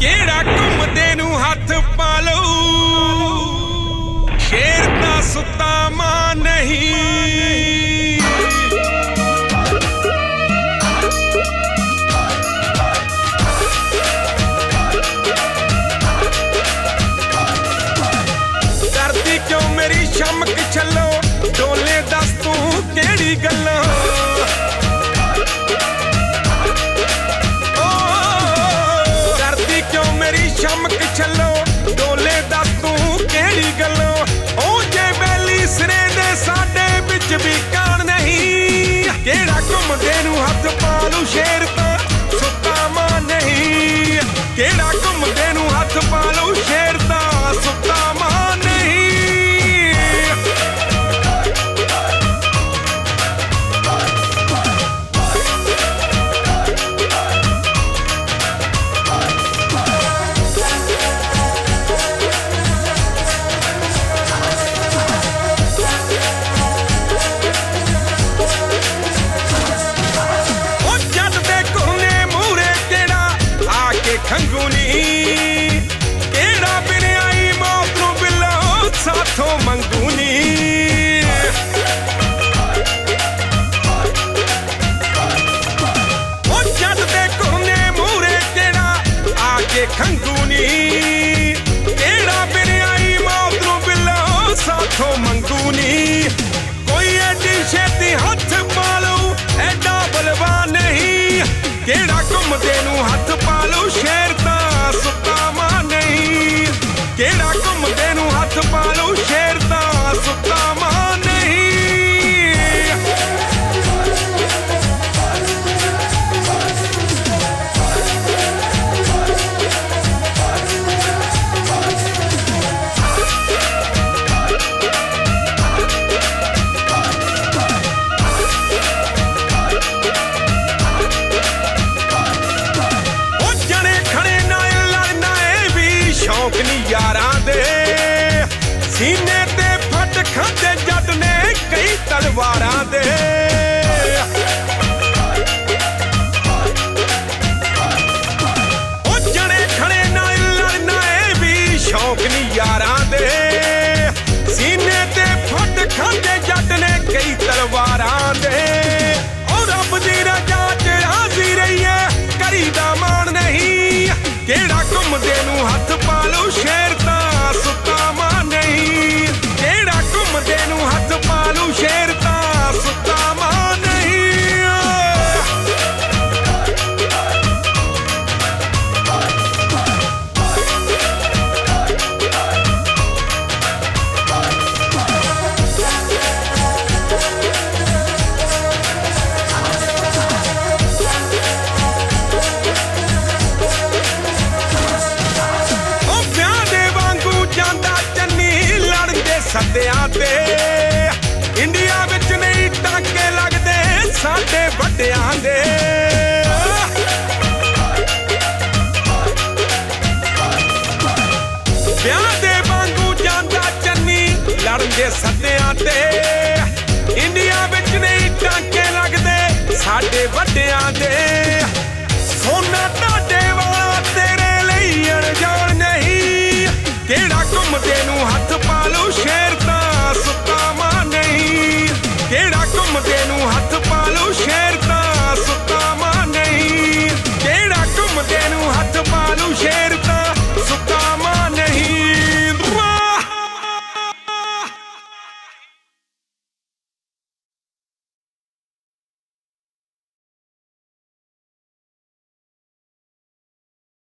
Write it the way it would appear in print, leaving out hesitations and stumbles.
ਕਿਹੜਾ ਘੁੰਮਦੇ ਨੂੰ ਹੱਥ ਪਾ ਲਊ ਸ਼ੇਰ ਤਾਂ ਸੁੱਤਾ ਮਾਂ ਨਹੀਂ। ਡਰਦੀ ਕਿਉਂ ਮੇਰੀ ਸ਼ਮਕ ਛੱਲੋ ਡੋਲੇ ਦੱਸ ਤੂੰ ਕਿਹੜੀ ਗੱਲੋਂ। ਚਮਕ ਛੱਲੋ ਡੋਲੇ ਦੱਸ ਤੂੰ ਕਿਹੜੀ ਗੱਲੋਂ। ਉਹ ਜੇ ਬੈਲੀ ਸਿਰੇ ਦੇ ਸਾਡੇ ਵਿੱਚ ਵੀ ਕਾਣ ਨਹੀਂ। ਕਿਹੜਾ ਘੁੰਮਦੇ ਨੂੰ ਹੱਥ ਪਾ ਲੂ ਸ਼ੇਰ ਤਾਂ ਸੁੱਤਾ ਮਾਂ ਨਹੀਂ। ਕਿਹੜਾ ਘੁੰਮਦੇ ਨੂੰ ਹੱਥ ਪਾ ਲੂ ਸ਼ੇਰ ਤਾਂ ਸੁੱਤਾ ਮਾਂ ਨਹੀਂ। ਖੰਗੂਨੀ ਕਿਹੜਾ ਬਿਨਆਈ ਮੌਤ ਨੂੰ ਬਿੱਲੋ ਸਾਥੋਂ ਮੰਗੂਨੀ। ਉਹ ਜੱਟ ਦੇ ਕੋਨੇ ਮੂਹਰੇ ਕਿਹੜਾ ਆ ਕੇ ਖੰਗੂਨੀ। ਕਿਹੜਾ ਬਿਨਆਈ ਮੌਤ ਨੂੰ ਬਿੱਲੋ ਸਾਥੋਂ ਮੰਗੂਨੀ। ਕੋਈ ਐਡੀ ਛੇਤੀ ਹੱਥ ਪਾ ਲਊ ਐਡਾ ਬਲਵਾਨ ਨਹੀਂ। ਕਿਹੜਾ ਘੁੰਮਦੇ ਨੂੰ ਹੱਥ ਪਾ ਲਊ ਸ਼ੇਰ ਤਾਂ ਸੁੱਤਾ ਮਾਂ ਨਹੀਂ। ਕਿਹੜਾ ਘੁੰਮਦੇ ਨੂੰ ਹੱਥ ਪਾ ਲਊ ਸ਼ੇਰ ਤਾਂ ਸੁੱਤਾ ਮਾਂ ਨਹੀਂ। ਸ਼ੌਂਕ ਨੀ ਯਾਰਾਂ ਦੇ ਸੀਨੇ ਤੇ ਫੱਟ ਖਾਂਦੇ ਜੱਟ ਨੇ ਕਈ ਤਲਵਾਰਾਂ ਦੇ। ਉਹ ਜਣੇ ਖੜੇ ਨਾਲ ਲੜਨਾ ਏ ਵੀ ਸ਼ੌਂਕ ਨੀ ਯਾਰਾਂ ਦੇ। ਸੀਨੇ ਤੇ ਫੱਟ ਖਾਂਦੇ ਜੱਟ ਨੇ ਕਈ ਤਲਵਾਰਾਂ ਦੇ। ਉਹ ਰੱਬ ਦੀ ਰਜ਼ਾ ਚ ਰਾਜ਼ੀ ਰਹੀਏ ਕਰੀ ਦਾ ਮਾਣ ਨਹੀਂ। ਕਿਹੜਾ ਘੁੰਮਦੇ ਨੂੰ ਹੱਥ ਪਾ ਲਊ ਸ਼ੇਰ ਤਾਂ ਸੁੱਤਾ ਮਾਂ ਨਹੀਂ। ਕਿਹੜਾ ਘੁੰਮਦੇ ਨੂੰ ਹੱਥ ਪਾ ਲਊ ਸ਼ੇਰ ਤਾਂ ਸੁੱਤਾ ਮਾਂ ਨਹੀਂ। ਸੱਦਿਆਂ ਤੇ ਇੰਡੀਆ ਵਿੱਚ ਨਹੀਂ ਟਾਂਕੇ ਲੱਗਦੇ ਸਾਡੇ ਵੱਡਿਆਂ ਦੇ। ਵਿਆਹ ਦੇ ਵਾਂਗੂ ਜਾਂਦਾ ਚੰਨੀ ਲੜਨ ਦੇ ਸੱਦਿਆਂ ਤੇ। ਇੰਡੀਆ ਵਿੱਚ ਨਹੀਂ ਟਾਂਕੇ ਲੱਗਦੇ ਸਾਡੇ ਵੱਡਿਆਂ ਦੇ। ਸੋਨਾ ਤੁਹਾਡੇ